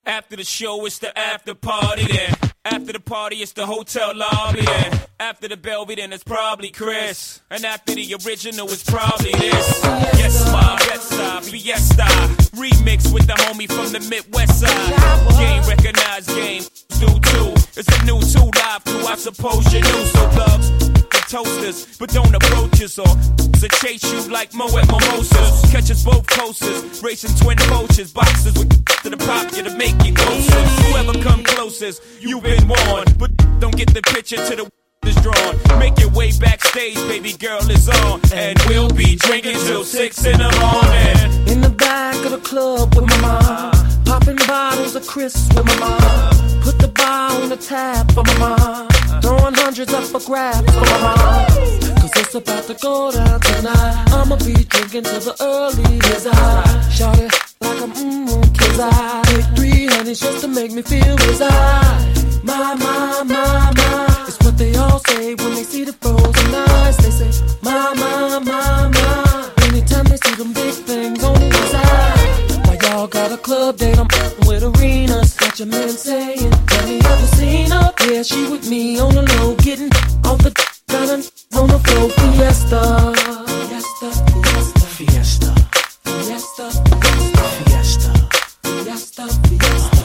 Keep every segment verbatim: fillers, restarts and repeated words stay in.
After the show, it's the after party then. After the party, it's the hotel lobby then. After the Belvedere, then it's probably Chris. And after the original, it's probably this. Yes, ma, Fiesta, Fiesta. Remix with the homie from the Midwest side. Game recognized, game do too. It's a new two live crew, I suppose you knew. So clubs, the toasters, but don't approach us or to chase you like Mo at Mimosas. Catch us both coasters, racing twin coaches, boxers with to the pop you to make you closer. Whoever come closest, you've been warned, but don't get the picture to the is drawn. Make your way backstage, baby girl is on, and we'll be drinking till six in the morning. In the back of the club with my mom, popping bottles of Chris with my mom. Put the bar on the tab for my mom, throwing hundreds up for grabs for my mom. Cause it's about to go down tonight. I'ma be drinking till the early as I shout it like I'm mmm, cause I take three honeys just to make me feel as I. My, my, my, my, it's what they all say when they see the frozen eyes. They say, my, my, my, my, anytime they see them big things on the side. Why y'all got a club date, I'm with arenas. Got your man saying, have you ever seen her? Yeah, she with me on the low, getting off the got on the floor. Fiesta, fiesta, fiesta, Fiesta, fiesta, Fiesta, fiesta, fiesta, fiesta.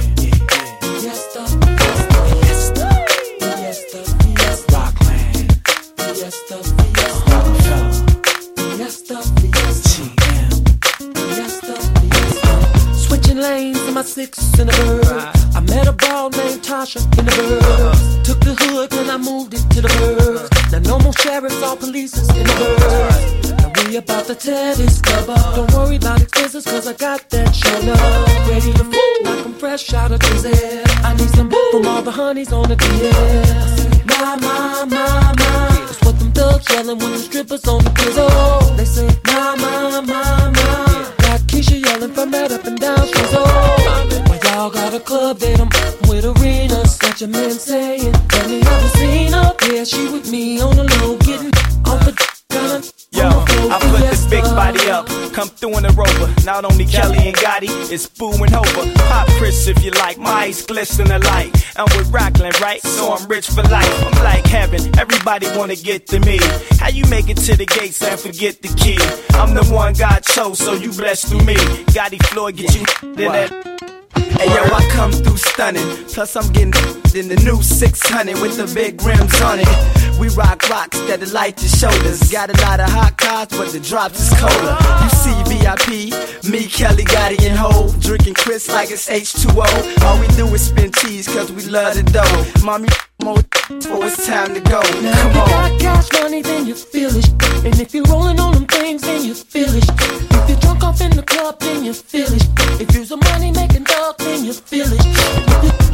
Fiesta, fiesta, fiesta, fiesta, Rockland, fiesta, fiesta, Rockefeller, fiesta, fiesta, T M. fiesta, fiesta. Switching lanes in my six in the bird. I met a ball named Tasha in the bird. Took the hood and I moved it to the bird. Now no more sheriffs or police in the bird. Now we about to tear this club up. Don't worry about expenses cause I got that show up. Ready to fool like I'm fresh out of prison. I need some boo from all the honeys on the D M. My, my, my, my, that's what them thugs yelling when the strippers on the pizzle. They say, my, my, my, my. Got Keisha yelling from that up and down streets. Why y'all got a club that I'm with arenas? Got your man saying, have you ever seen her? Yeah, she with me on the low, getting off the gun. Yo, I put this big body up, come through in a Rover. Not only Kelly and Gotti, it's Boo and Hova. Pop Chris if you like, my eyes glisten alike. I'm with Rockland, right? So I'm rich for life. I'm like heaven, everybody wanna get to me. How you make it to the gates and forget the key? I'm the one God chose, so you blessed through me. Gotti Floyd, get you in that. Hey yo, I come through stunning. Plus I'm getting in the new six hundred with the big rims on it. We rock rocks that light your shoulders. Got a lot of hot cars, but the drops is colder. You see V I P, me, Kelly, Gotti, and Hov, drinking Chris like it's H two O. All we do is spin cheese cause we love the dough. Mommy, more so it's time to go. Now Come if you got on. cash money, then you feel it. And if you're rolling on them things, then you feel it. If you're drunk off in the club, then you feel it. If you're a money making dog, then you feel it. If you